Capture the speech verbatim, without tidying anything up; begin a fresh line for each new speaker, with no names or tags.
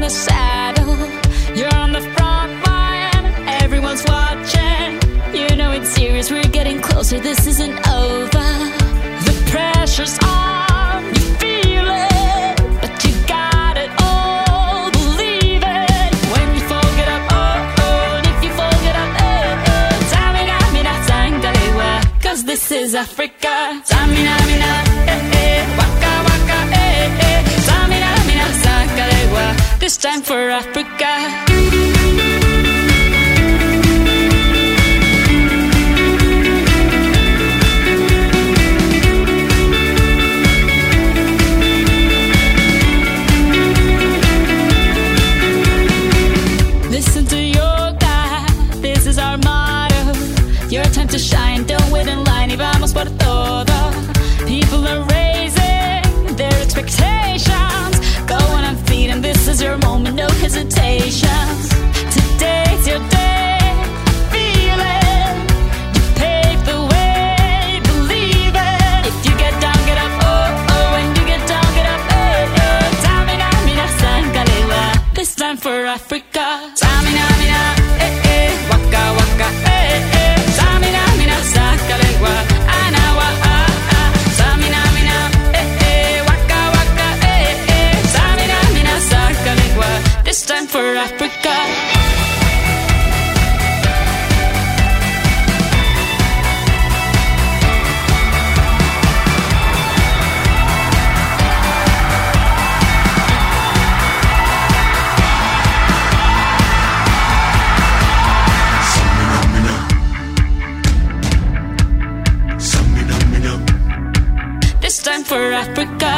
the saddle. You're on the front line, everyone's watching. You know it's serious, we're getting closer, this isn't over. The pressure's on, you feel it, but you got it all, believe it. When you fall, get up, oh, oh, and if you fall, get up, eh, eh. Tamina, mina, sangalewa, cause this is Africa. Tamina, mina, eh, eh, waka, waka, eh, eh. Tamina, mina, sangalewa, this time for Africa. Listen to your God, this is our motto. Your time to shine, don't wait in line, y vamos por todo. People are raising their expectations. Go on and feed, and this is your moment, no hesitations. Today's your day, feel it. You pave the way, believe it. If you get down, get up, oh, oh. When you get down, get up, eh, eh. Tamina, mina, sangalewa, this time for Africa. Tamina, mina, eh, eh. Waka, waka, eh, eh. Tamina, mina, sangalewa, anawa, ah, ah. Tamina, mina, eh, eh. Waka, waka, eh, eh. Tamina, mina, sangalewa, this time for Africa. This time for Africa.